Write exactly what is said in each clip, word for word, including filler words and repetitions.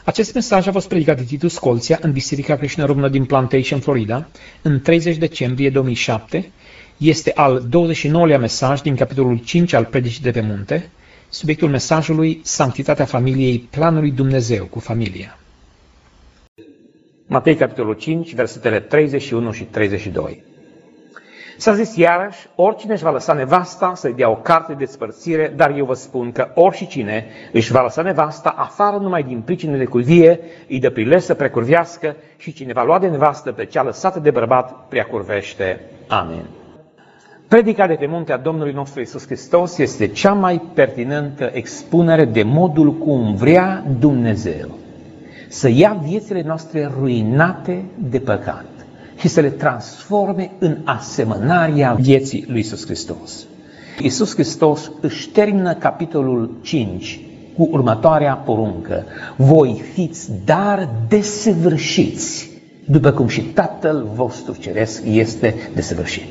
Acest mesaj a fost predicat de Titu Scolția în Biserica Creștină Română din Plantation, Florida, în treizeci decembrie două mii șapte. Este al douăzeci și nouălea mesaj din capitolul cinci al Predicii de pe munte. Subiectul mesajului: Sanctitatea familiei, planul lui Dumnezeu cu familia. Matei, capitolul cinci, versetele treizeci și unu și treizeci și doi. S-a zis iarăși: oricine își va lăsa nevasta să-i dea o carte de despărțire, dar eu vă spun că oricine își va lăsa nevasta afară numai din pricină de curvie, îi dă prilej să precurvească, și cine va lua de nevastă pe cea lăsată de bărbat, preacurvește. Amin. Predica de pe muntea Domnului nostru Iisus Hristos este cea mai pertinentă expunere de modul cum vrea Dumnezeu să ia viețile noastre ruinate de păcat și să le transforme în asemănarea vieții lui Iisus Hristos. Iisus Hristos își termină capitolul cinci cu următoarea poruncă: voi fiți dar desăvârșiți, după cum și Tatăl vostru Ceresc este desăvârșit.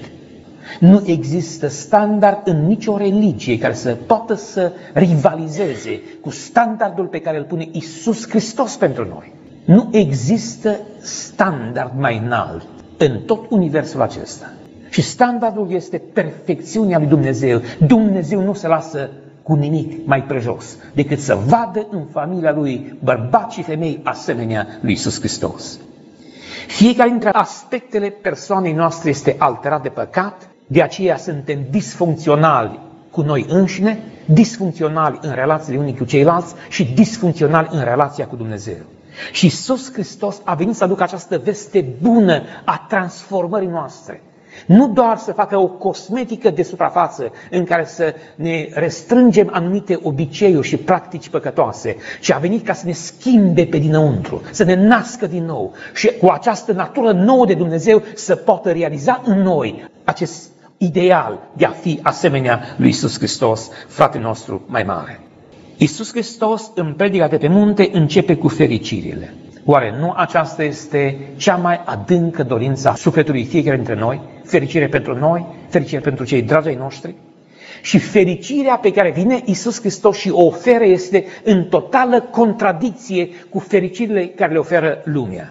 Nu există standard în nicio religie care să poată să rivalizeze cu standardul pe care îl pune Iisus Hristos pentru noi. Nu există standard mai înalt în tot universul acesta. Și standardul este perfecțiunea lui Dumnezeu. Dumnezeu nu se lasă cu nimic mai prejos decât să vadă în familia lui bărbați și femei asemenea lui Iisus Hristos. Fiecare dintre aspectele persoanei noastre este alterat de păcat, de aceea suntem disfuncționali cu noi înșine, disfuncționali în relațiile unii cu ceilalți și disfuncționali în relația cu Dumnezeu. Și Iisus Hristos a venit să aducă această veste bună a transformării noastre. Nu doar să facă o cosmetică de suprafață în care să ne restrângem anumite obiceiuri și practici păcătoase, ci a venit ca să ne schimbe pe dinăuntru, să ne nască din nou și cu această natură nouă de Dumnezeu să poată realiza în noi acest ideal de a fi asemenea lui Iisus Hristos, fratele nostru mai mare. Iisus Hristos în predica de pe munte începe cu fericirile. Oare nu aceasta este cea mai adâncă dorință a sufletului fiecare dintre noi? Fericire pentru noi, fericire pentru cei dragi ai noștri. Și fericirea pe care vine Iisus Hristos și o oferă este în totală contradicție cu fericirile care le oferă lumea.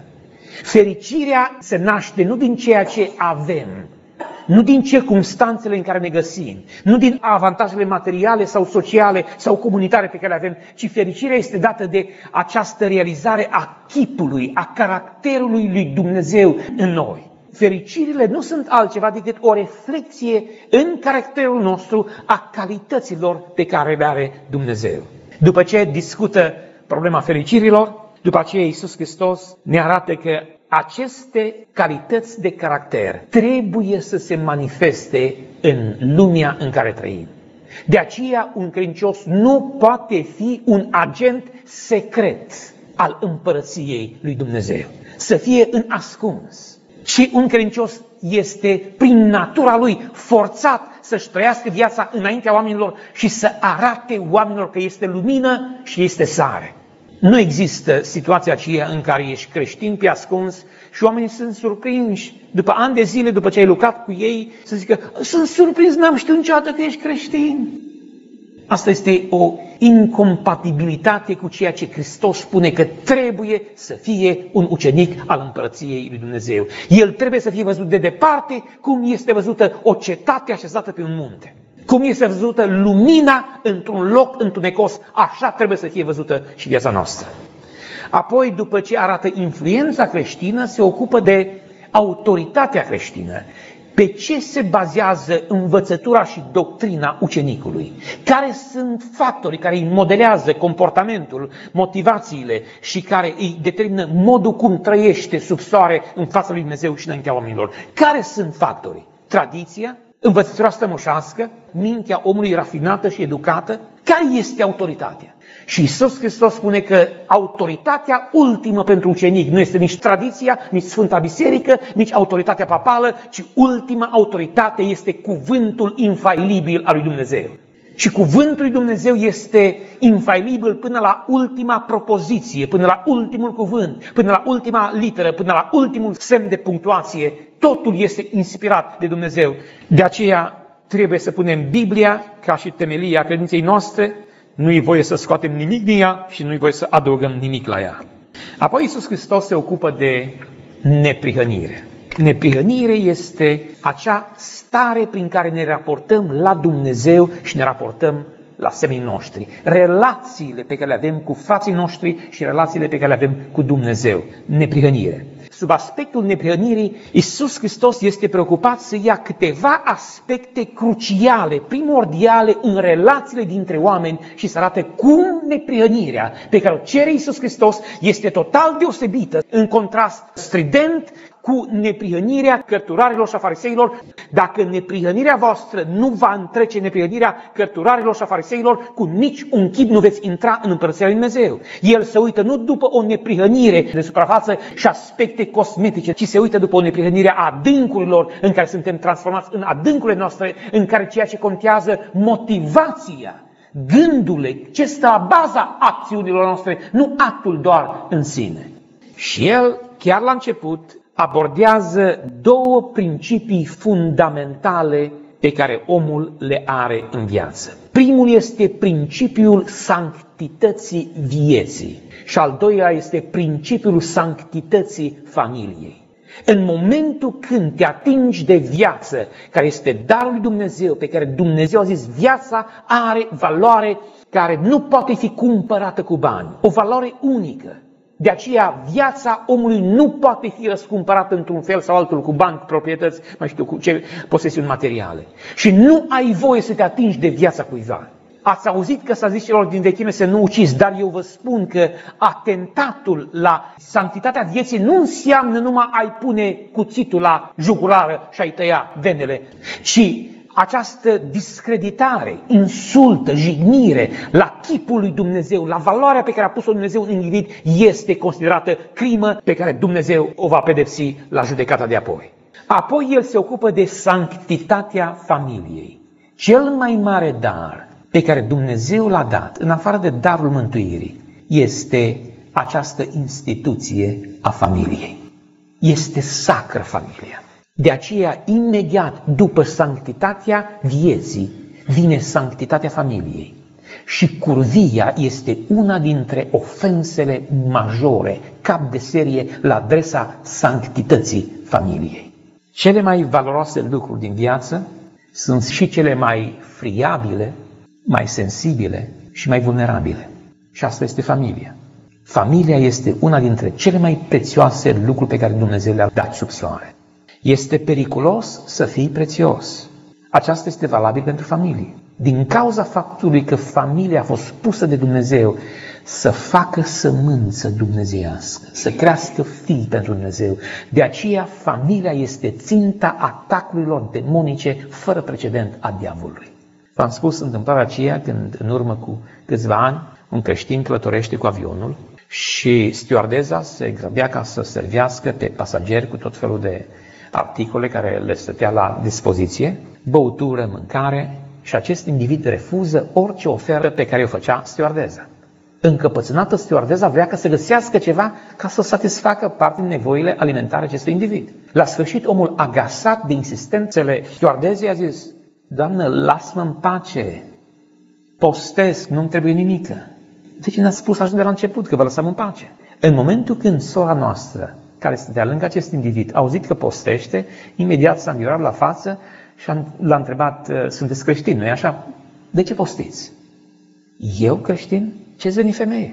Fericirea se naște nu din ceea ce avem, nu din circumstanțele în care ne găsim, nu din avantajele materiale sau sociale sau comunitare pe care le avem, ci fericirea este dată de această realizare a chipului, a caracterului lui Dumnezeu în noi. Fericirile nu sunt altceva decât o reflecție în caracterul nostru a calităților pe care le are Dumnezeu. După ce discută problema fericirilor, după aceea Iisus Hristos ne arată că aceste calități de caracter trebuie să se manifeste în lumea în care trăim. De aceea un credincios nu poate fi un agent secret al împărăției lui Dumnezeu, să fie în ascuns. Și un credincios este prin natura lui forțat să-și trăiască viața înaintea oamenilor și să arate oamenilor că este lumină și este sare. Nu există situația aceea în care ești creștin pe ascuns și oamenii sunt surprinși după ani de zile, după ce ai lucrat cu ei, să zică: sunt surprins, n-am știut niciodată că ești creștin. Asta este o incompatibilitate cu ceea ce Hristos spune că trebuie să fie un ucenic al împărăției lui Dumnezeu. El trebuie să fie văzut de departe cum este văzută o cetate așezată pe un munte. Cum este văzută lumina într-un loc întunecos, așa trebuie să fie văzută și viața noastră. Apoi, după ce arată influența creștină, se ocupă de autoritatea creștină. Pe ce se bazează învățătura și doctrina ucenicului? Care sunt factorii care îi modelează comportamentul, motivațiile și care îi determină modul cum trăiește sub soare în fața lui Dumnezeu și înaintea oamenilor? Care sunt factorii? Tradiția? Învățătura strămoșească, mintea omului rafinată și educată? Care este autoritatea? Și Iisus Hristos spune că autoritatea ultimă pentru ucenic nu este nici tradiția, nici Sfânta Biserică, nici autoritatea papală, ci ultima autoritate este cuvântul infailibil al lui Dumnezeu. Și cuvântul lui Dumnezeu este infailibil până la ultima propoziție, până la ultimul cuvânt, până la ultima literă, până la ultimul semn de punctuație. Totul este inspirat de Dumnezeu. De aceea trebuie să punem Biblia ca și temelia credinței noastre. Nu-i voie să scoatem nimic din ea și nu-i voie să adăugăm nimic la ea. Apoi Iisus Hristos se ocupă de neprihănire. Neprihănire este acea stare prin care ne raportăm la Dumnezeu și ne raportăm la semenii noștri. Relațiile pe care le avem cu frații noștri și relațiile pe care le avem cu Dumnezeu. Neprihănire. Sub aspectul neprihănirii, Iisus Hristos este preocupat să ia câteva aspecte cruciale, primordiale în relațiile dintre oameni și să arate cum neprihănirea pe care o cere Iisus Hristos este total deosebită, în contrast strident cu neprihănirea cărturarilor și a fariseilor. Dacă neprihănirea voastră nu va întrece neprihănirea cărturarilor și a fariseilor, cu nici un chip nu veți intra în Împărăția lui Dumnezeu. El se uită nu după o neprihănire de suprafață și aspecte cosmetice, ci se uită după o neprihănire a adâncurilor în care suntem transformați, în adâncurile noastre, în care ceea ce contează motivația, gândurile, ce stă la baza acțiunilor noastre, nu actul doar în sine. Și el, chiar la început, abordează două principii fundamentale pe care omul le are în viață. Primul este principiul sanctității vieții și al doilea este principiul sanctității familiei. În momentul când te atingi de viață, care este darul lui Dumnezeu, pe care Dumnezeu a zis viața are valoare care nu poate fi cumpărată cu bani, o valoare unică. De aceea viața omului nu poate fi răscumpărată într-un fel sau altul cu bani, cu proprietăți, mai știu, cu ce posesiuni materiale. Și nu ai voie să te atingi de viața cuiva. Ați auzit că s-a zis celor din vechime să nu ucizi, dar eu vă spun că atentatul la sanctitatea vieții nu înseamnă numai ai pune cuțitul la jugulară și ai tăia venele, ci această discreditare, insultă, jignire la chipul lui Dumnezeu, la valoarea pe care a pus-o Dumnezeu în individ, este considerată crimă pe care Dumnezeu o va pedepsi la judecata de apoi. Apoi el se ocupă de sanctitatea familiei. Cel mai mare dar pe care Dumnezeu l-a dat, în afară de darul mântuirii, este această instituție a familiei. Este sacră familia. De aceea, imediat după sanctitatea vieții, vine sanctitatea familiei. Și curvia este una dintre ofensele majore, cap de serie, la adresa sanctității familiei. Cele mai valoroase lucruri din viață sunt și cele mai friabile, mai sensibile și mai vulnerabile. Și asta este familia. Familia este una dintre cele mai prețioase lucruri pe care Dumnezeu le-a dat sub soare. Este periculos să fii prețios. Aceasta este valabil pentru familie. Din cauza faptului că familia a fost pusă de Dumnezeu să facă sămânță dumnezeiască, să crească fii pentru Dumnezeu. De aceea familia este ținta atacurilor demonice fără precedent a diavolului. V-am spus întâmplarea aceea când în urmă cu câțiva ani un creștin călătorește cu avionul și stewardeza se grăbea ca să servească pe pasageri cu tot felul de articole care le stătea la dispoziție, băutură, mâncare, și acest individ refuză orice ofertă pe care o făcea stewardeza. Încăpățânată, stewardeza vrea ca să găsească ceva ca să satisfacă parte din nevoile alimentare acestui individ. La sfârșit, omul agasat de insistențele stewardezei a zis: Doamnă, lasă-mă în pace, postesc, nu-mi trebuie nimică. De ce n-ați spus așa de la început, că vă lăsăm în pace? În momentul când sora noastră, care stătea lângă acest individ, a auzit că postește, imediat s-a înviorat la față și l-a întrebat: sunteți creștini, nu-i așa? De ce postiți? Eu creștin? Ce-ți veni, femeie?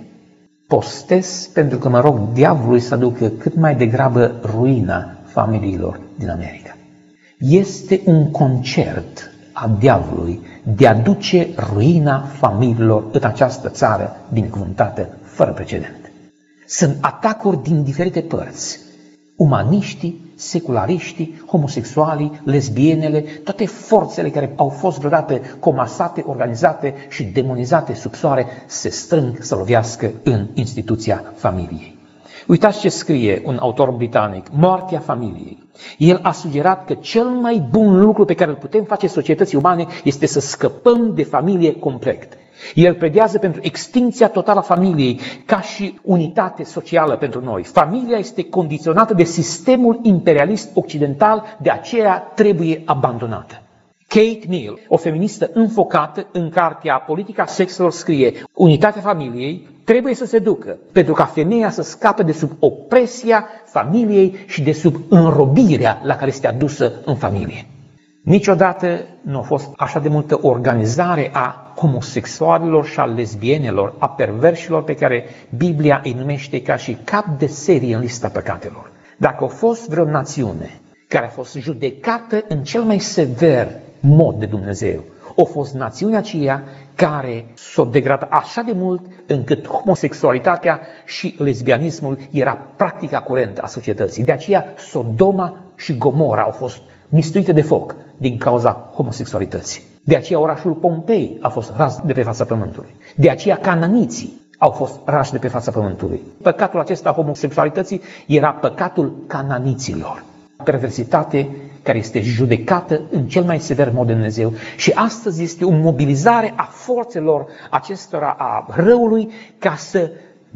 Postez pentru că mă rog diavolului să aducă cât mai degrabă ruina familiilor din America. Este un concert a diavolului de a duce ruina familiilor în această țară binecuvântată fără precedent. Sunt atacuri din diferite părți. Umaniștii, seculariștii, homosexualii, lesbienele, toate forțele care au fost vreodată comasate, organizate și demonizate sub soare se strâng să lovească în instituția familiei. Uitați ce scrie un autor britanic: Moartea familiei. El a sugerat că cel mai bun lucru pe care îl putem face societății umane este să scăpăm de familie complet. El pledează pentru extinția totală a familiei ca și unitate socială pentru noi. Familia este condiționată de sistemul imperialist occidental, de aceea trebuie abandonată. Kate Neal, o feministă înfocată, în cartea Politica sexelor scrie: unitatea familiei trebuie să se ducă pentru ca femeia să scape de sub opresia familiei și de sub înrobirea la care este adusă în familie. Niciodată nu a fost așa de multă organizare a homosexualilor și a lesbienelor, a perverșilor pe care Biblia îi numește ca și cap de serie în lista păcatelor. Dacă a fost vreo națiune care a fost judecată în cel mai sever mod de Dumnezeu, a fost națiunea aceea care s-a degradat așa de mult încât homosexualitatea și lesbianismul era practica curentă a societății. De aceea Sodoma și Gomora au fost mistuite de foc din cauza homosexualității. De aceea orașul Pompei a fost ras de pe fața pământului. De aceea cananiții au fost rași de pe fața pământului. Păcatul acesta a homosexualității era păcatul cananiților. Perversitate care este judecată în cel mai sever mod de Dumnezeu. Și astăzi este o mobilizare a forțelor acestora a răului ca să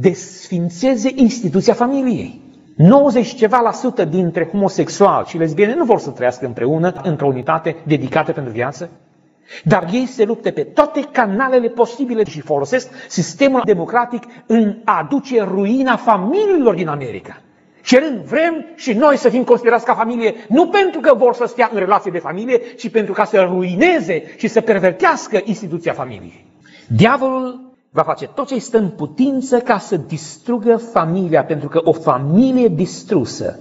desfințeze instituția familiei. nouăzeci ceva la sută dintre homosexuali și lesbiene nu vor să trăiască împreună într-o unitate dedicată pentru viață, dar ei se luptă pe toate canalele posibile și folosesc sistemul democratic în a aduce ruina familiilor din America. Cerând vrem și noi să fim considerați ca familie, nu pentru că vor să stea în relație de familie, ci pentru ca să ruineze și să pervertească instituția familiei. Diavolul va face tot ce îi stă în putință ca să distrugă familia, pentru că o familie distrusă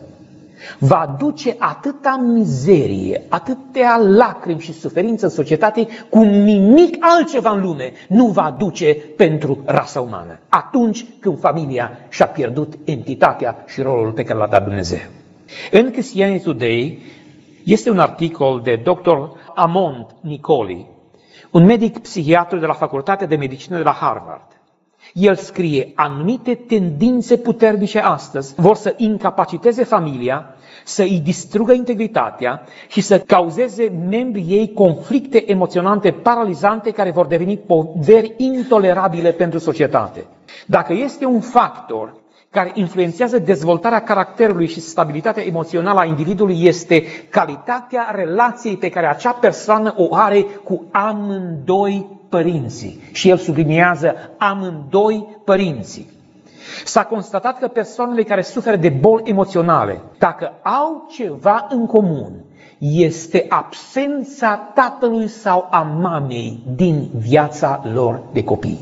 va aduce atâta mizerie, atâtea lacrimi și suferință în societate, cum nimic altceva în lume nu va aduce pentru rasa umană, atunci când familia și-a pierdut entitatea și rolul pe care l-a dat Dumnezeu. În Christianity Today este un articol de doctor Amond Nicoli, un medic psihiatru de la Facultatea de Medicină de la Harvard. El scrie: anumite tendințe puternice astăzi vor să incapaciteze familia, să îi distrugă integritatea și să cauzeze membrii ei conflicte emoționale paralizante care vor deveni poveri intolerabile pentru societate. Dacă este un factor care influențează dezvoltarea caracterului și stabilitatea emoțională a individului, este calitatea relației pe care acea persoană o are cu amândoi părinții. Și el subliniază amândoi părinții. S-a constatat că persoanele care suferă de boli emoționale, dacă au ceva în comun, este absența tatălui sau a mamei din viața lor de copii.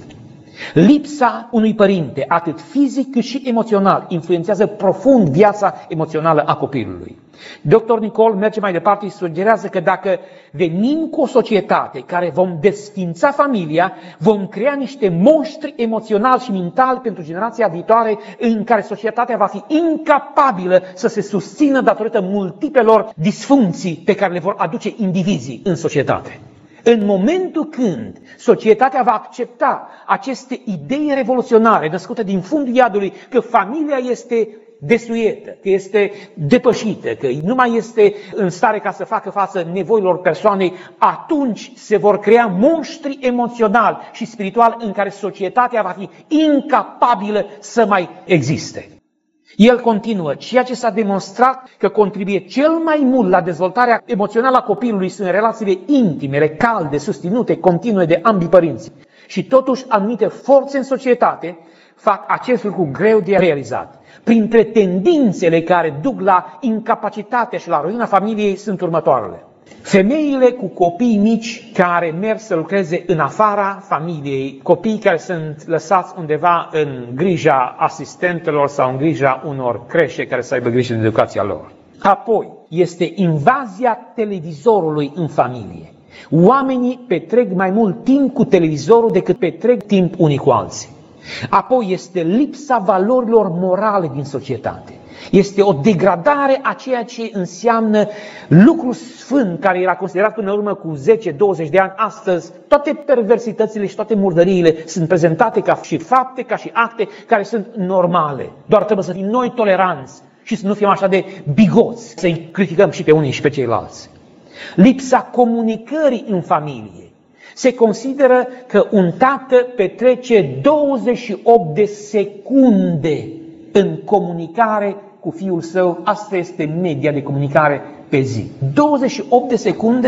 Lipsa unui părinte, atât fizic cât și emoțional, influențează profund viața emoțională a copilului. doctor Nicol merge mai departe și sugerează că dacă venim cu o societate care vom desfința familia, vom crea niște monștri emoționali și mentali pentru generația viitoare, în care societatea va fi incapabilă să se susțină datorită multiplelor disfuncții pe care le vor aduce indivizii în societate. În momentul când societatea va accepta aceste idei revoluționare născute din fundul iadului, că familia este desuietă, că este depășită, că nu mai este în stare ca să facă față nevoilor persoanei, atunci se vor crea monștri emoționali și spirituali în care societatea va fi incapabilă să mai existe. El continuă: ceea ce s-a demonstrat că contribuie cel mai mult la dezvoltarea emoțională a copilului sunt relațiile intime, calde, susținute, continue de ambii părinți. Și totuși anumite forțe în societate fac acest lucru greu de realizat. Printre tendințele care duc la incapacitatea și la ruina familiei sunt următoarele. Femeile cu copii mici care merg să lucreze în afara familiei, copii care sunt lăsați undeva în grija asistentelor sau în grija unor creșe care să aibă grijă de educația lor. Apoi este invazia televizorului în familie. Oamenii petrec mai mult timp cu televizorul decât petrec timp unii cu alții. Apoi este lipsa valorilor morale din societate. Este o degradare a ceea ce înseamnă lucru sfânt, care era considerat până în urmă cu zece douăzeci de ani. Astăzi toate perversitățile și toate murdăriile sunt prezentate ca și fapte, ca și acte care sunt normale. Doar trebuie să fim noi toleranți și să nu fim așa de bigoți, să-i criticăm și pe unii și pe ceilalți. Lipsa comunicării în familie. Se consideră că un tată petrece douăzeci și opt de secunde în comunicare cu fiul său. Asta este media de comunicare pe zi. douăzeci și opt de secunde?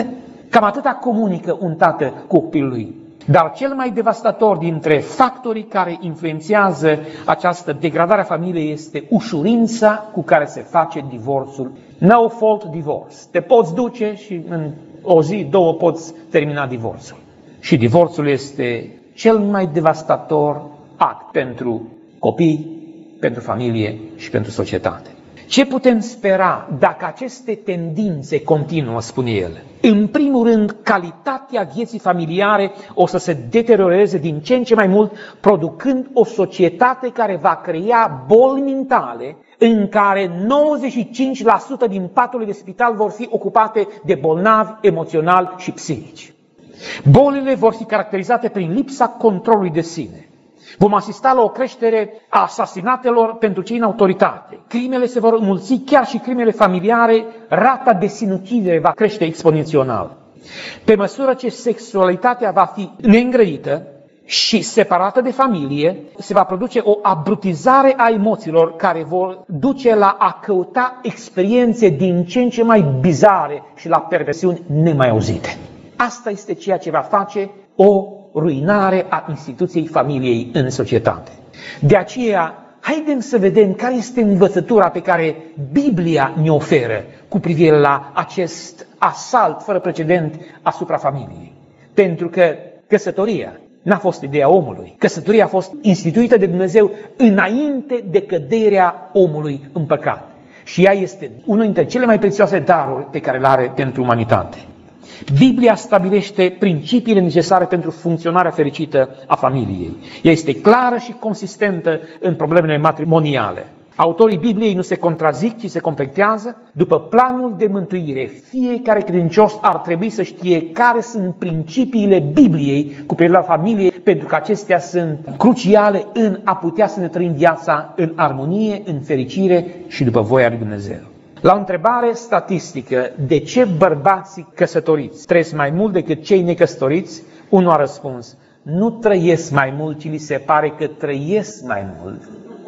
Cam atâta comunică un tată cu copilul lui. Dar cel mai devastator dintre factorii care influențează această degradare a familiei este ușurința cu care se face divorțul. No fault divorce. Te poți duce și în o zi, două poți termina divorțul. Și divorțul este cel mai devastator act pentru copii, pentru familie și pentru societate. Ce putem spera dacă aceste tendințe continuă, spune el? În primul rând, calitatea vieții familiare o să se deterioreze din ce în ce mai mult, producând o societate care va crea boli mentale, în care nouăzeci și cinci la sută din paturile de spital vor fi ocupate de bolnavi emoțional și psihici. Bolile vor fi caracterizate prin lipsa controlului de sine. Vom asista la o creștere a asasinatelor pentru cei în autoritate. Crimele se vor înmulți, chiar și crimele familiare, rata de sinucidere va crește exponențional. Pe măsură ce sexualitatea va fi neîngrădită și separată de familie, se va produce o abrutizare a emoțiilor care vor duce la a căuta experiențe din ce în ce mai bizare și la perversiuni nemai auzite. Asta este ceea ce va face o ruinare a instituției familiei în societate. De aceea, haidem să vedem care este învățătura pe care Biblia ne oferă cu privire la acest asalt fără precedent asupra familiei. Pentru că căsătoria n-a fost ideea omului. Căsătoria a fost instituită de Dumnezeu înainte de căderea omului în păcat. Și ea este una dintre cele mai prețioase daruri pe care le are pentru umanitate. Biblia stabilește principiile necesare pentru funcționarea fericită a familiei. Ea este clară și consistentă în problemele matrimoniale. Autorii Bibliei nu se contrazic, ci se completează. După planul de mântuire, fiecare credincios ar trebui să știe care sunt principiile Bibliei cu privire la familie, pentru că acestea sunt cruciale în a putea să ne trăim viața în armonie, în fericire și după voia lui Dumnezeu. La o întrebare statistică, de ce bărbații căsătoriți trăiesc mai mult decât cei necăsătoriți, unul a răspuns: nu trăiesc mai mult, ci li se pare că trăiesc mai mult.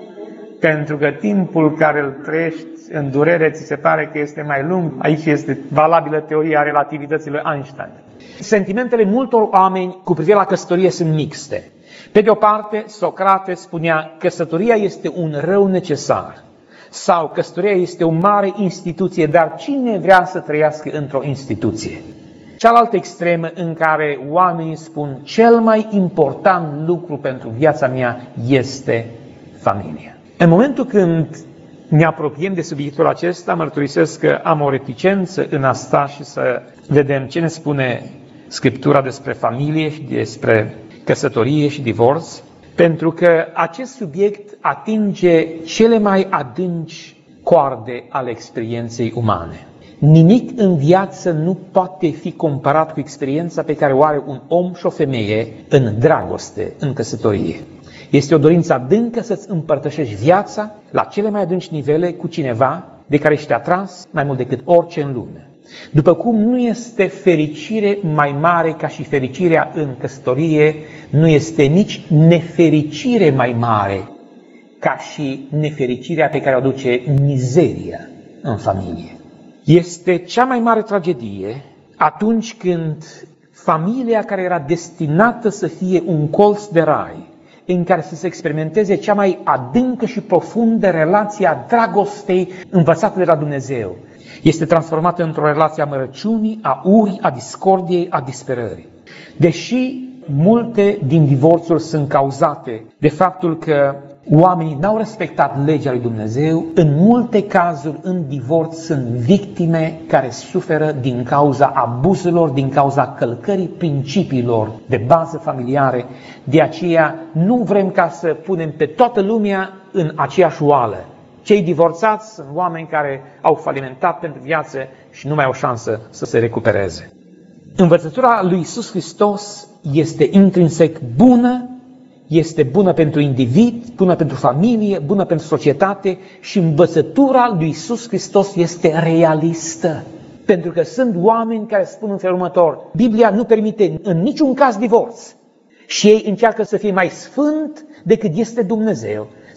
Pentru că timpul care îl trăiești în durere ți se pare că este mai lung. Aici este valabilă teoria relativității lui Einstein. Sentimentele multor oameni cu privire la căsătorie sunt mixte. Pe de o parte, Socrate spunea: căsătoria este un rău necesar. Sau căsătoria este o mare instituție, dar cine vrea să trăiască într-o instituție? Cealaltă extremă în care oamenii spun: cel mai important lucru pentru viața mea este familia. În momentul când ne apropiem de subiectul acesta, mărturisesc că am o reticență în a sta și să vedem ce ne spune Scriptura despre familie și despre căsătorie și divorț, pentru că acest subiect atinge cele mai adânci coarde ale experienței umane. Nimic în viață nu poate fi comparat cu experiența pe care o are un om și o femeie în dragoste, în căsătorie. Este o dorință adâncă să-ți împărtășești viața la cele mai adânci nivele cu cineva de care ești atras mai mult decât orice în lume. După cum nu este fericire mai mare ca și fericirea în căsătorie, nu este nici nefericire mai mare ca și nefericirea pe care o aduce mizeria în familie. Este cea mai mare tragedie atunci când familia care era destinată să fie un colț de rai, în care să se experimenteze cea mai adâncă și profundă relație a dragostei învățată de la Dumnezeu, este transformată într-o relație a mărăciunii, a urii, a discordiei, a disperării. Deși multe din divorțuri sunt cauzate de faptul că oamenii n-au respectat legea lui Dumnezeu, în multe cazuri în divorț sunt victime care suferă din cauza abuzurilor, din cauza călcării principiilor de bază familiare. De aceea nu vrem ca să punem pe toată lumea în aceeași oală. Cei divorțați sunt oameni care au falimentat pentru viață și nu mai au șansă să se recupereze. Învățătura lui Iisus Hristos este intrinsec bună, este bună pentru individ, bună pentru familie, bună pentru societate și învățătura lui Iisus Hristos este realistă. Pentru că sunt oameni care spun în felul următor: Biblia nu permite în niciun caz divorț și ei încearcă să fie mai sfânt decât este Dumnezeu,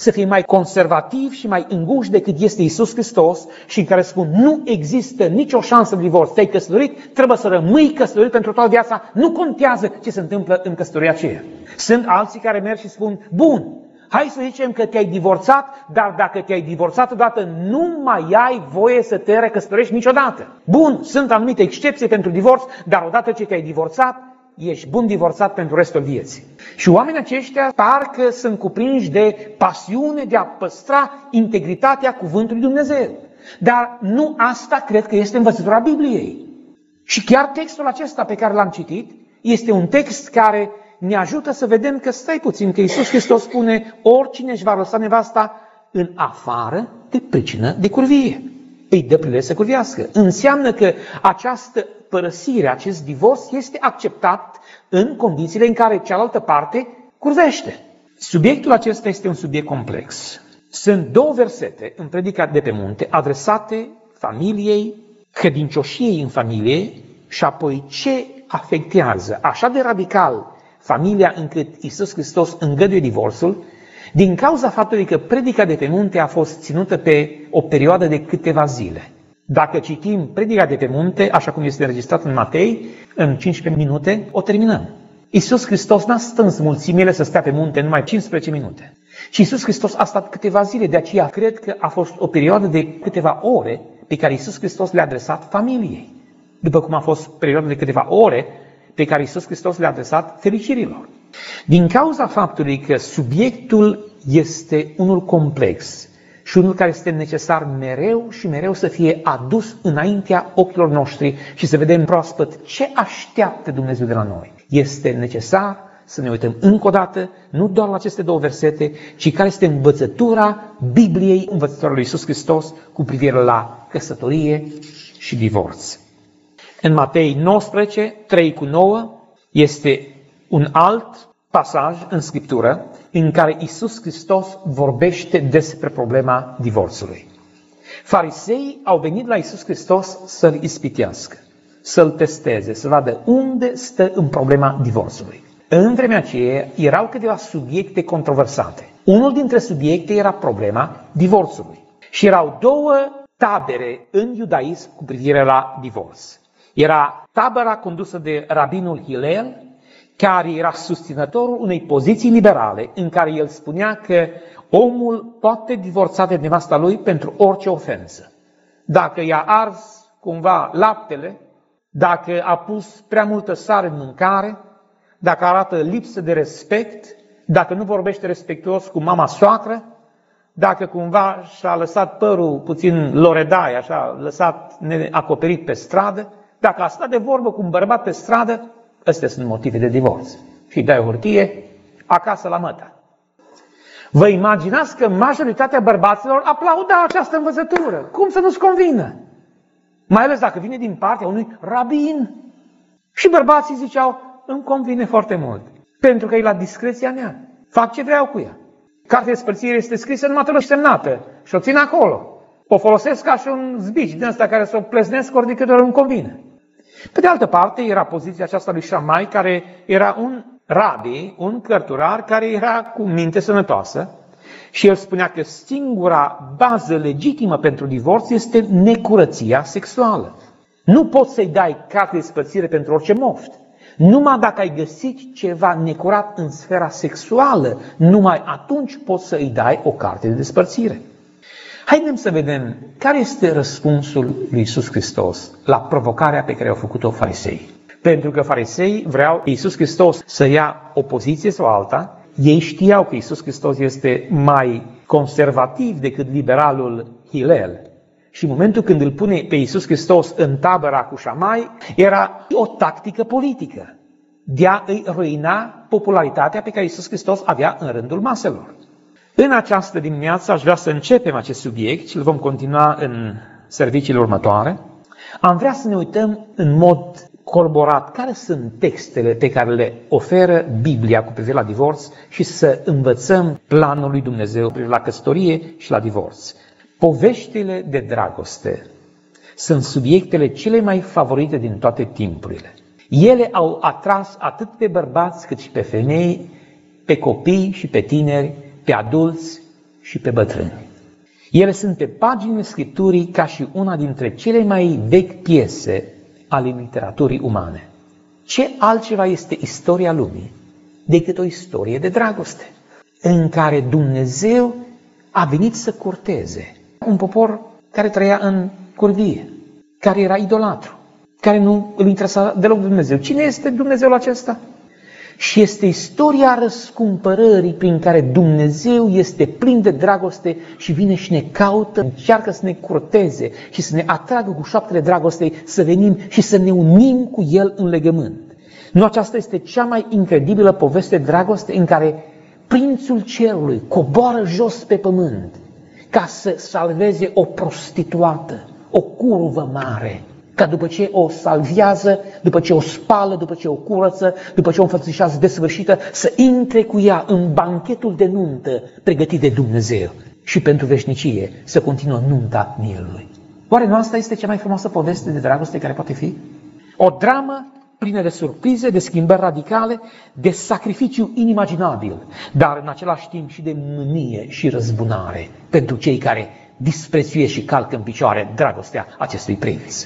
să fie mai conservativ și mai înguși decât este Iisus Hristos și în care spun nu există nicio șansă de divorț. Te-ai căsătorit, trebuie să rămâi căsătorit pentru toată viața, nu contează ce se întâmplă în căsătoria aceea. Sunt alții care merg și spun, bun, hai să zicem că te-ai divorțat, dar dacă te-ai divorțat odată, nu mai ai voie să te recăsătorești niciodată. Bun, sunt anumite excepții pentru divorț, dar odată ce te-ai divorțat, ești bun divorțat pentru restul vieții. Și oamenii aceștia parcă sunt cuprinși de pasiune de a păstra integritatea cuvântului Dumnezeu. Dar nu asta cred că este învățătura Bibliei. Și chiar textul acesta pe care l-am citit este un text care ne ajută să vedem că stai puțin, că Iisus Hristos spune oricine își va lăsa nevasta în afară de pricină de curvie. Îi dă prilej să curvească. Înseamnă că această părăsire, acest divorț este acceptat în condițiile în care cealaltă parte curvește. Subiectul acesta este un subiect complex. Sunt două versete în Predica de pe munte adresate familiei, credincioșiei în familie și apoi ce afectează așa de radical familia încât Iisus Hristos îngăduie divorțul, din cauza faptului că Predica de pe munte a fost ținută pe o perioadă de câteva zile. Dacă citim Predica de pe munte, așa cum este înregistrat în Matei, în cincisprezece minute o terminăm. Iisus Hristos n-a stâns mulțimile să stea pe munte numai cincisprezece minute. Și Iisus Hristos a stat câteva zile, de aceea cred că a fost o perioadă de câteva ore pe care Iisus Hristos le-a adresat familiei. După cum a fost perioada de câteva ore pe care Iisus Hristos le-a adresat fericirilor. Din cauza faptului că subiectul este unul complex și unul care este necesar mereu și mereu să fie adus înaintea ochilor noștri și să vedem proaspăt ce așteaptă Dumnezeu de la noi. Este necesar să ne uităm încă o dată, nu doar la aceste două versete, ci care este învățătura Bibliei, învățătura lui Iisus Hristos cu privire la căsătorie și divorț. În Matei nouăsprezece, trei cu nouă, este un alt pasaj în Scriptură în care Iisus Hristos vorbește despre problema divorțului. Fariseii au venit la Iisus Hristos să-L ispitească, să-L testeze, să vadă unde stă în problema divorțului. În vremea aceea erau câteva subiecte controversate. Unul dintre subiecte era problema divorțului. Și erau două tabere în iudaism cu privire la divorț. Era tabăra condusă de rabinul Hillel, care era susținătorul unei poziții liberale în care el spunea că omul poate divorța de nevasta lui pentru orice ofensă. Dacă i-a ars cumva laptele, dacă a pus prea multă sare în mâncare, dacă arată lipsă de respect, dacă nu vorbește respectuos cu mama soacră, dacă cumva și-a lăsat părul puțin loredai, așa, lăsat neacoperit pe stradă, dacă a stat de vorbă cu un bărbat pe stradă, astea sunt motive de divorț. Și dai o hârtie, acasă la măta. Vă imaginați că majoritatea bărbaților aplauda această învățătură. Cum să nu-ți convină? Mai ales dacă vine din partea unui rabin. Și bărbații ziceau, îmi convine foarte mult. Pentru că e la discreția mea. Fac ce vreau cu ea. Cartea de spărțire este scrisă numai trebuie semnată și o țin acolo. O folosesc ca și un zbici din ăsta care să o pleznesc ori de câte ori îmi convine. Pe de altă parte, era poziția aceasta lui Șamai, care era un rabi, un cărturar, care era cu minte sănătoasă și el spunea că singura bază legitimă pentru divorț este necurăția sexuală. Nu poți să-i dai carte de spărțire pentru orice moft. Numai dacă ai găsit ceva necurat în sfera sexuală, numai atunci poți să-i dai o carte de despărțire. Haideți să vedem care este răspunsul lui Iisus Hristos la provocarea pe care au făcut-o farisei. Pentru că farisei vreau Iisus Hristos să ia o poziție sau alta, ei știau că Iisus Hristos este mai conservativ decât liberalul Hillel. Și în momentul când îl pune pe Iisus Hristos în tabăra cu Șamai, era o tactică politică de a îi ruina popularitatea pe care Iisus Hristos avea în rândul maselor. În această dimineață aș vrea să începem acest subiect și îl vom continua în serviciile următoare. Am vrea să ne uităm în mod corporat care sunt textele pe care le oferă Biblia cu privire la divorț și să învățăm planul lui Dumnezeu cu privire la căsătorie și la divorț. Poveștile de dragoste sunt subiectele cele mai favorite din toate timpurile. Ele au atras atât pe bărbați cât și pe femei, pe copii și pe tineri, pe adulți și pe bătrâni. Ele sunt pe paginile Scripturii ca și una dintre cele mai vechi piese ale literaturii umane. Ce altceva este istoria lumii decât o istorie de dragoste, în care Dumnezeu a venit să curteze un popor care trăia în curvie, care era idolatru, care nu îl interesa deloc de Dumnezeu. Cine este Dumnezeul acesta? Și este istoria răscumpărării prin care Dumnezeu este plin de dragoste și vine și ne caută, încearcă să ne curteze și să ne atragă cu șoaptele dragostei să venim și să ne unim cu El în legământ. Nu aceasta este cea mai incredibilă poveste de dragoste în care Prințul Cerului coboară jos pe pământ ca să salveze o prostituată, o curvă mare, ca după ce o salvează, după ce o spală, după ce o curăță, după ce o înfățișează desăvârșită, să intre cu ea în banchetul de nuntă pregătit de Dumnezeu și pentru veșnicie să continuă nunta mielului. Oare nu asta este cea mai frumoasă poveste de dragoste care poate fi? O dramă plină de surprize, de schimbări radicale, de sacrificiu inimaginabil, dar în același timp și de mânie și răzbunare pentru cei care disprețuiesc și calcă în picioare dragostea acestui prinț.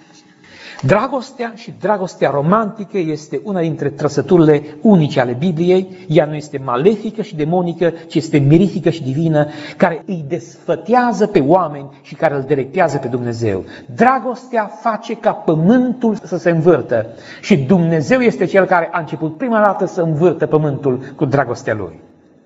Dragostea și dragostea romantică este una dintre trăsăturile unice ale Bibliei. Ea nu este malefică și demonică, ci este mirifică și divină, care îi desfătează pe oameni și care îl delectează pe Dumnezeu. Dragostea face ca pământul să se învârtă și Dumnezeu este Cel care a început prima dată să învârtă pământul cu dragostea Lui.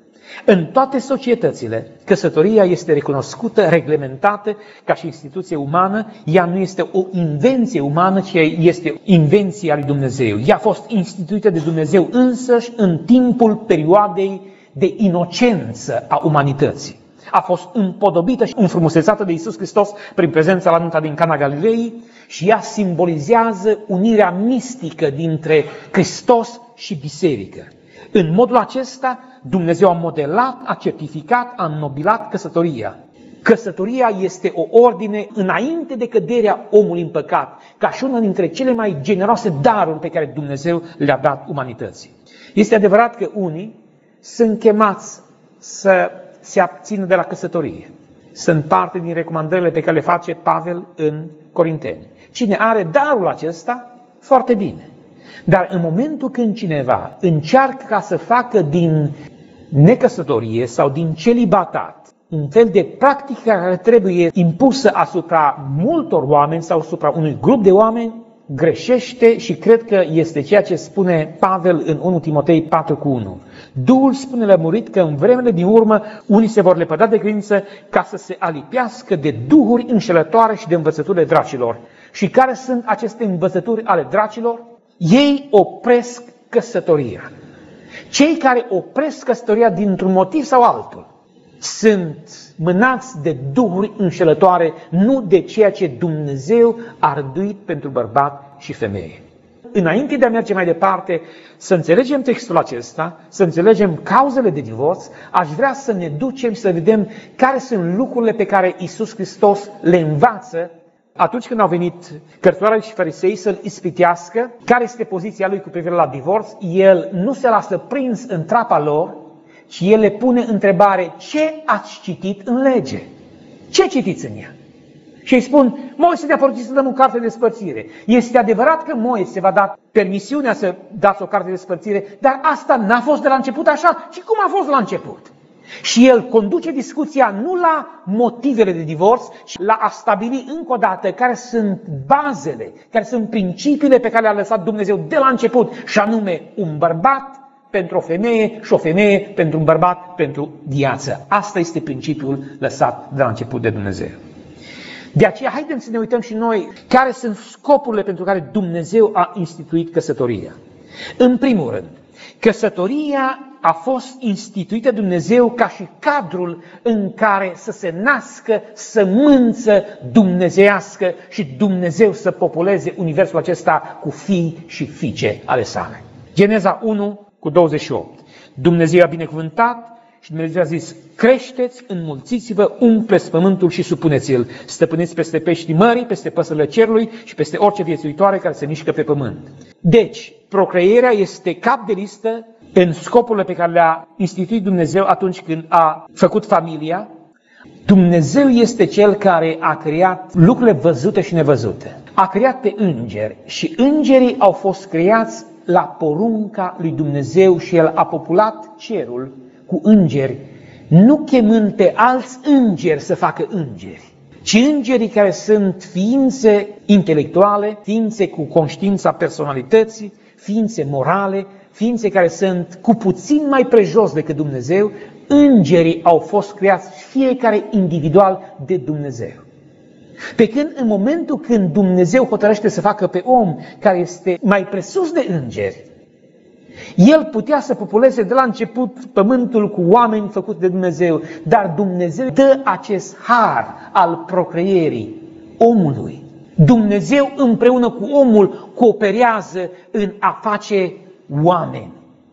În toate societățile, căsătoria este recunoscută, reglementată ca și instituție umană. Ea nu este o invenție umană, ci este o invenție a lui Dumnezeu. Ea a fost instituită de Dumnezeu însăși în timpul perioadei de inocență a umanității. A fost împodobită și înfrumusețată de Iisus Hristos prin prezența la nunta din Cana Galilei și ea simbolizează unirea mistică dintre Hristos și biserică. În modul acesta, Dumnezeu a modelat, a certificat, a înnobilat căsătoria. Căsătoria este o ordine înainte de căderea omului în păcat, ca și una dintre cele mai generoase daruri pe care Dumnezeu le-a dat umanității. Este adevărat că unii sunt chemați să se abțină de la căsătorie. Sunt parte din recomandările pe care le face Pavel în Corinteni. Cine are darul acesta, foarte bine. Dar în momentul când cineva încearcă ca să facă din necăsătorie sau din celibatat un fel de practică care trebuie impusă asupra multor oameni sau asupra unui grup de oameni, greșește și cred că este ceea ce spune Pavel în unu Timotei patru cu unu. Duhul spune lămurit că în vremele din urmă unii se vor lepăda de credință ca să se alipească de duhuri înșelătoare și de învățăturile dracilor. Și care sunt aceste învățături ale dracilor? Ei opresc căsătoria. Cei care opresc căsătoria dintr-un motiv sau altul sunt mânați de duhuri înșelătoare, nu de ceea ce Dumnezeu a rânduit pentru bărbat și femeie. Înainte de a merge mai departe, să înțelegem textul acesta, să înțelegem cauzele de divorț, aș vrea să ne ducem și să vedem care sunt lucrurile pe care Iisus Hristos le învață atunci când au venit cărturarii și farisei să-L ispitească, care este poziția Lui cu privire la divorț. El nu se lasă prins în trapa lor, ci El le pune întrebare: ce ați citit în lege? Ce citiți în ea? Și îi spun: Moise ne-a poruncit să dăm o carte de despărțire. Este adevărat că Moise va da permisiunea să dați o carte de despărțire, dar asta n-a fost de la început așa, ci cum a fost la început? Și el conduce discuția nu la motivele de divorț, ci la a stabili încă o dată care sunt bazele, care sunt principiile pe care le-a lăsat Dumnezeu de la început, și anume un bărbat pentru o femeie și o femeie pentru un bărbat pentru viață. Asta este principiul lăsat de la început de Dumnezeu. De aceea, haideți să ne uităm și noi care sunt scopurile pentru care Dumnezeu a instituit căsătoria. În primul rând, căsătoria a fost instituită Dumnezeu ca și cadrul în care să se nască sămânță dumnezeiască și Dumnezeu să populeze universul acesta cu fii și fiice ale sale. Geneza unu cu douăzeci și opt. Dumnezeu a binecuvântat și Dumnezeu a zis: creșteți, înmulțiți-vă, umpleți pământul și supuneți-l, stăpâniți peste peștii mării, peste păsările cerului și peste orice viețuitoare care se mișcă pe pământ. Deci, procreierea este cap de listă în scopurile pe care le-a instituit Dumnezeu atunci când a făcut familia, Dumnezeu este Cel care a creat lucrurile văzute și nevăzute. A creat pe îngeri și îngerii au fost creați la porunca lui Dumnezeu și El a populat cerul cu îngeri, nu chemând pe alți îngeri să facă îngeri, ci îngerii care sunt ființe intelectuale, ființe cu conștiința personalității, ființe morale, ființe care sunt cu puțin mai prejos decât Dumnezeu. Îngerii au fost creați fiecare individual de Dumnezeu. Pe când în momentul când Dumnezeu hotărăște să facă pe om care este mai presus de îngeri, El putea să populeze de la început pământul cu oameni făcuți de Dumnezeu, dar Dumnezeu dă acest har al procreierii omului. Dumnezeu împreună cu omul cooperează în a face oameni.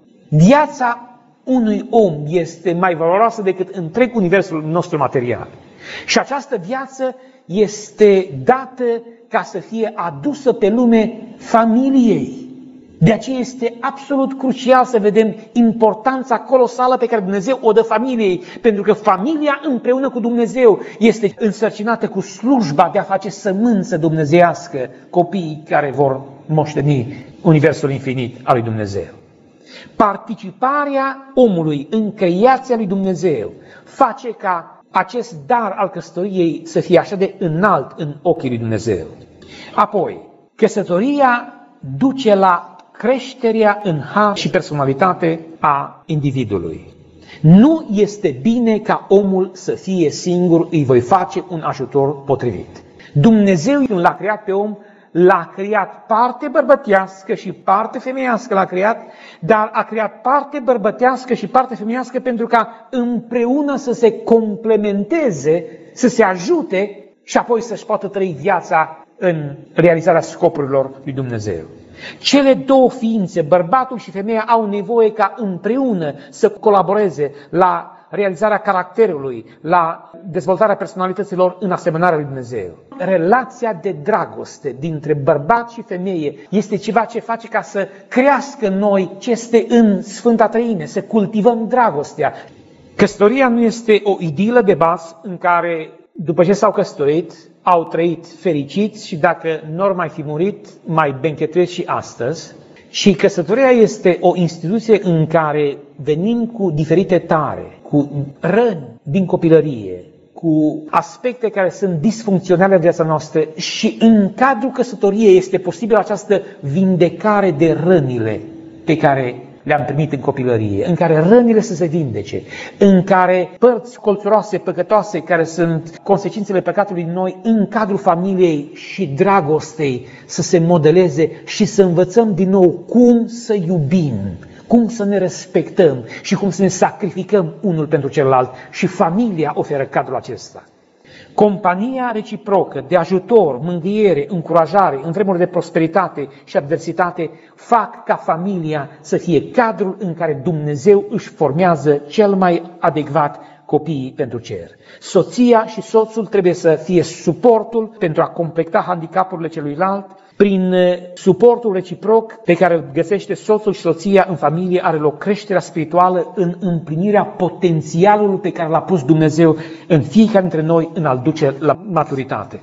Viața unui om este mai valoroasă decât întreg universul nostru material. Și această viață este dată ca să fie adusă pe lume familiei. De aceea este absolut crucial să vedem importanța colosală pe care Dumnezeu o dă familiei, pentru că familia împreună cu Dumnezeu este însărcinată cu slujba de a face sămânță dumnezeiască, copiii care vor moșteni universul infinit al lui Dumnezeu. Participarea omului în creația lui Dumnezeu face ca acest dar al căsătoriei să fie așa de înalt în ochii lui Dumnezeu. Apoi, căsătoria duce la creșterea în har și personalitate a individului. Nu este bine ca omul să fie singur, îi voi face un ajutor potrivit. Dumnezeu, când l-a creat pe om, l-a creat parte bărbătească și parte femeiască l-a creat, dar a creat parte bărbătească și parte femeiască pentru ca împreună să se complementeze, să se ajute și apoi să-și poată trăi viața în realizarea scopurilor lui Dumnezeu. Cele două ființe, bărbatul și femeia, au nevoie ca împreună să colaboreze la realizarea caracterului, la dezvoltarea personalităților în asemănarea lui Dumnezeu. Relația de dragoste dintre bărbat și femeie este ceva ce face ca să crească în noi ce este în Sfânta Treime, să cultivăm dragostea. Căsătoria nu este o idilă de bas în care, după ce s-au căsătorit, au trăit fericiți și dacă n-or mai fi murit, mai benchetuiesc și astăzi. Și căsătoria este o instituție în care venim cu diferite tare, cu răni din copilărie, cu aspecte care sunt disfuncționale în viața noastră și în cadrul căsătoriei este posibil această vindecare de rănile pe care le-am primit în copilărie, în care rănile să se vindece, în care părți colțuroase, păcătoase, care sunt consecințele păcatului în noi, în cadrul familiei și dragostei să se modeleze și să învățăm din nou cum să iubim, cum să ne respectăm și cum să ne sacrificăm unul pentru celălalt. Și familia oferă cadrul acesta. Compania reciprocă de ajutor, mângâiere, încurajare în vremuri de prosperitate și adversitate fac ca familia să fie cadrul în care Dumnezeu își formează cel mai adecvat copiii pentru cer. Soția și soțul trebuie să fie suportul pentru a completa handicapurile celuilalt. Prin suportul reciproc pe care îl găsește soțul și soția în familie are loc creșterea spirituală în împlinirea potențialului pe care l-a pus Dumnezeu în fiecare dintre noi în a-l duce la maturitate.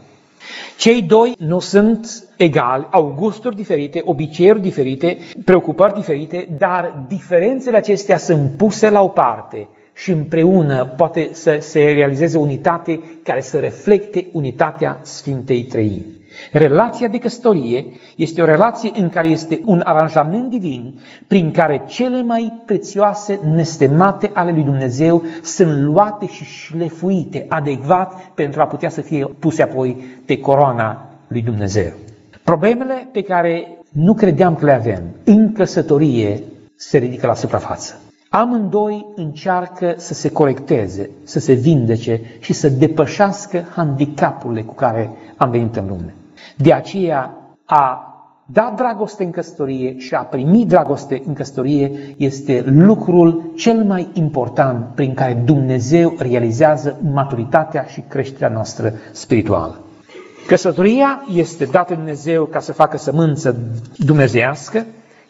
Cei doi nu sunt egali, au gusturi diferite, obiceiuri diferite, preocupări diferite, dar diferențele acestea sunt puse la o parte și împreună poate să se realizeze unitate care să reflecte unitatea Sfintei Treimi. Relația de căsătorie este o relație în care este un aranjament divin prin care cele mai prețioase nestemate ale lui Dumnezeu sunt luate și șlefuite adecvat pentru a putea să fie puse apoi pe coroana lui Dumnezeu. Problemele pe care nu credeam că le avem în căsătorie se ridică la suprafață. Amândoi încearcă să se corecteze, să se vindece și să depășească handicapurile cu care am venit în lume. De aceea, a da dragoste în căsătorie și a primi dragoste în căsătorie este lucrul cel mai important prin care Dumnezeu realizează maturitatea și creșterea noastră spirituală. Căsătoria este dată de Dumnezeu ca să facă sămânță dumnezeiască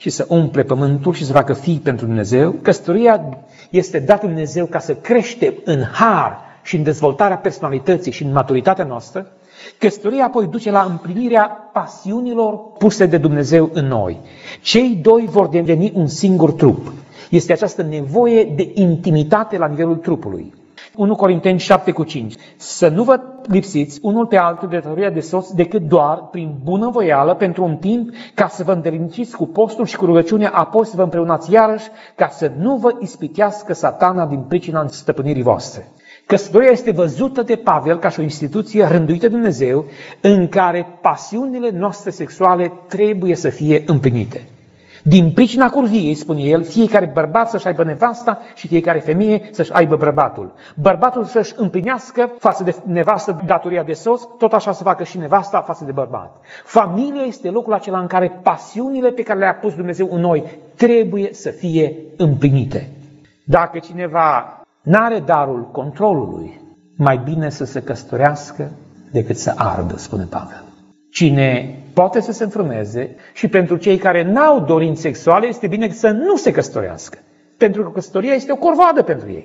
și să umple pământul și să facă fii pentru Dumnezeu. Căsătoria este dată Dumnezeu ca să creștem în har și în dezvoltarea personalității și în maturitatea noastră. Căsătoria apoi duce la împlinirea pasiunilor puse de Dumnezeu în noi. Cei doi vor deveni un singur trup. Este această nevoie de intimitate la nivelul trupului. unu Corinteni șapte cu cinci. Să nu vă lipsiți unul pe altul de datoria de soț decât doar prin bunăvoială pentru un timp, ca să vă îndelniciți cu postul și cu rugăciunea, apoi să vă împreunați iarăși, ca să nu vă ispitească Satana din pricina stăpânirii voastre. Căsătoria este văzută de Pavel ca și o instituție rânduită de Dumnezeu în care pasiunile noastre sexuale trebuie să fie împlinite. Din pricina curviei, spune el, fiecare bărbat să-și aibă nevasta și fiecare femeie să-și aibă bărbatul. Bărbatul să-și împlinească față de nevastă datoria de soț, tot așa să facă și nevasta față de bărbat. Familia este locul acela în care pasiunile pe care le-a pus Dumnezeu în noi trebuie să fie împlinite. Dacă cineva n-are darul controlului, mai bine să se căsătorească decât să ardă, spune Pavel. Cine poate să se înfrumeze și pentru cei care n-au dorințe sexuale este bine să nu se căsătorească, pentru că căsătoria este o corvoadă pentru ei.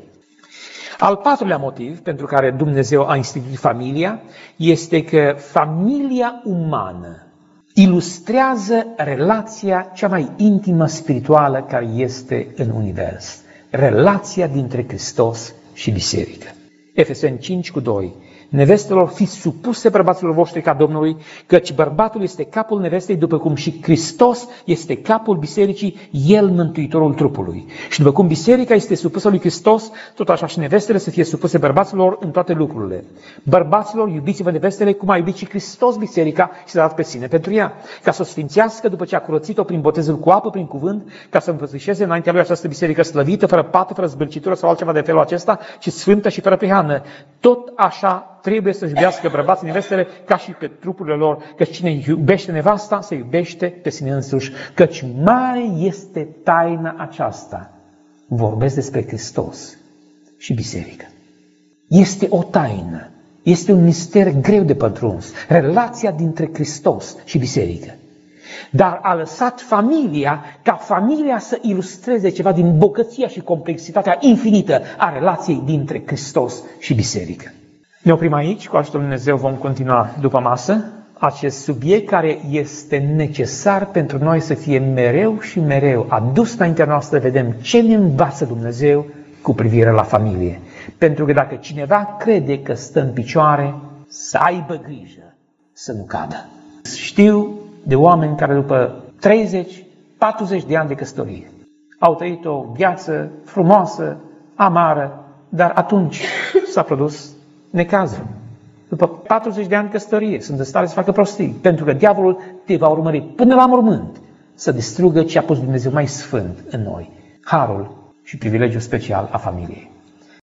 Al patrulea motiv pentru care Dumnezeu a instituit familia este că familia umană ilustrează relația cea mai intimă spirituală care este în univers. Relația dintre Hristos și biserică. Efeseni cinci cu doi. Nevestelor, fiți supuse bărbaților voștri ca Domnului, căci bărbatul este capul nevestei, după cum și Hristos este capul bisericii, El mântuitorul trupului. Și după cum biserica este supusă lui Hristos, tot așa și nevestele să fie supuse bărbaților în toate lucrurile. Bărbaților, iubiți-vă nevestele cum a iubit și Hristos biserica și s-a dat pe sine pentru ea, ca să o sfințească după ce a curățit-o prin botezul cu apă, prin cuvânt, ca să înfățișeze înaintea lui această biserică slăvită, fără pată, fără zbârcitură sau altceva de felul acesta, ci sfântă și fără prihană. Tot așa trebuie să iubească bărbații nevestele ca și pe trupurile lor, căci cine iubește nevasta se iubește pe sine însuși, căci mare este taina aceasta. Vorbesc despre Hristos și biserică. Este o taină, este un mister greu de pătruns, relația dintre Hristos și biserică. Dar a lăsat familia ca familia să ilustreze ceva din bogăția și complexitatea infinită a relației dintre Hristos și biserică. Ne oprim aici, cu ajutorul lui Dumnezeu vom continua după masă acest subiect care este necesar pentru noi să fie mereu și mereu adus înaintea noastră, vedem ce ne învață Dumnezeu cu privire la familie. Pentru că dacă cineva crede că stă în picioare, să aibă grijă să nu cadă. Știu de oameni care după treizeci patruzeci de ani de căsătorie au trăit o viață frumoasă, amară, dar atunci s-a produs necazul. După patruzeci de ani căsătorie sunt în stare să facă prostii, pentru că diavolul te va urmări până la mormânt să distrugă ce a pus Dumnezeu mai sfânt în noi, harul și privilegiul special a familiei.